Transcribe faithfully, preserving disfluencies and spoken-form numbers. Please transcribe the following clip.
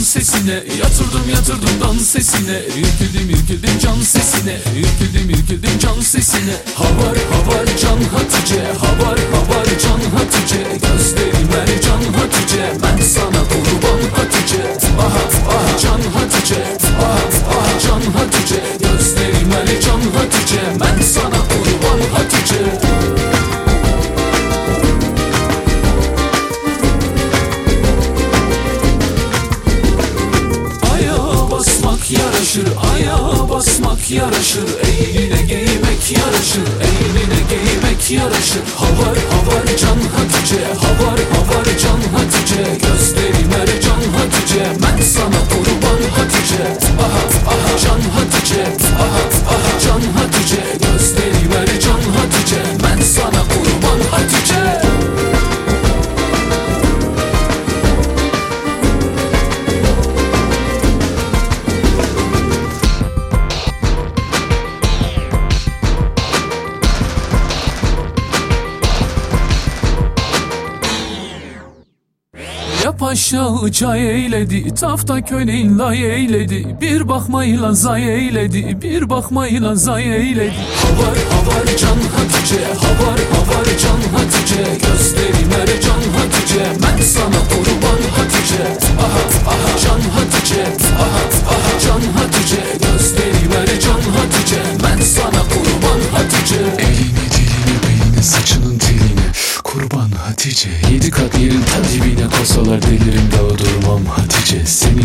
sesine, yatırdım yatırdım dans sesine, ürküldüm ürküldüm can sesine, ürküldüm ürküldüm can sesine. Havar havar can Hatice, havar havar can Hatice, gözlerim mercan Hatice, ben sana kurban Hatice. Aha aha can Hatice, aha aha can Hatice, gözlerim mercan Hatice, ben sana kurban Hatice. Yaraşır, ayağa basmak yaraşır, eline giymek yaraşır, eline giymek yaraşır. Havar havar can Hatice, havar havar can Hatice, gözlerim mercan Hatice, ben sana kurban Hatice. Aha aha can Hatice, aha aha can Hatice, gözlerim mercan Hatice, ben sana kurban Hatice. Paşa çay eyledi, tafta köleğin lay eyledi, bir bakmayla zay eyledi, bir bakmayla zay eyledi. Havar havar can Hatice, havar havar can Hatice, gözlerim mercan Hatice, ben sana kurban Hatice. Aha aha can Hatice, aha aha can Hatice, gözlerim mercan Hatice, ben sana kurban Hatice. Elini diline beynine saçının teline kurban Hatice, yedi kat yerin ta dibine kosalar delirim daha durmam Hatice. Seni